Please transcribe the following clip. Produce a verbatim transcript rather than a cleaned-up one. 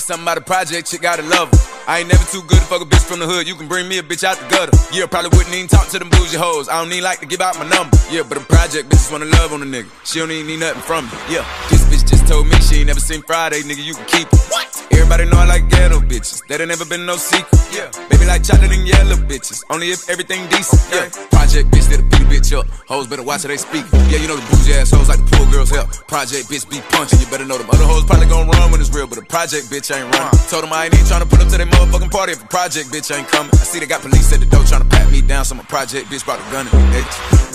something about a project, chick gotta love her. I ain't never too good to fuck a bitch from the hood. You can bring me a bitch out the gutter. Yeah, probably wouldn't even talk to them bougie hoes. I don't even like to give out my number. Yeah, but them project bitches wanna love on a nigga. She don't even need nothing from me. Yeah, this bitch just told me she ain't never seen Friday, nigga, you can keep it. What? Everybody know I like ghetto bitches. That ain't never been no secret. Yeah, baby like chocolate and yellow bitches. Only if everything decent. Okay. Yeah, project bitch that'll beat a bitch up. Hoes better watch how they speak. Yeah, you know the bougie ass hoes like to pull girls help. Project bitch be punching. You better know them other hoes probably gon' run when it's real, but a project bitch ain't run. Told them I ain't even tryna pull up to their motherfucking party if a project bitch ain't coming. I see they got police at the door tryna pat me down, so my project bitch brought a gun in me. Hey.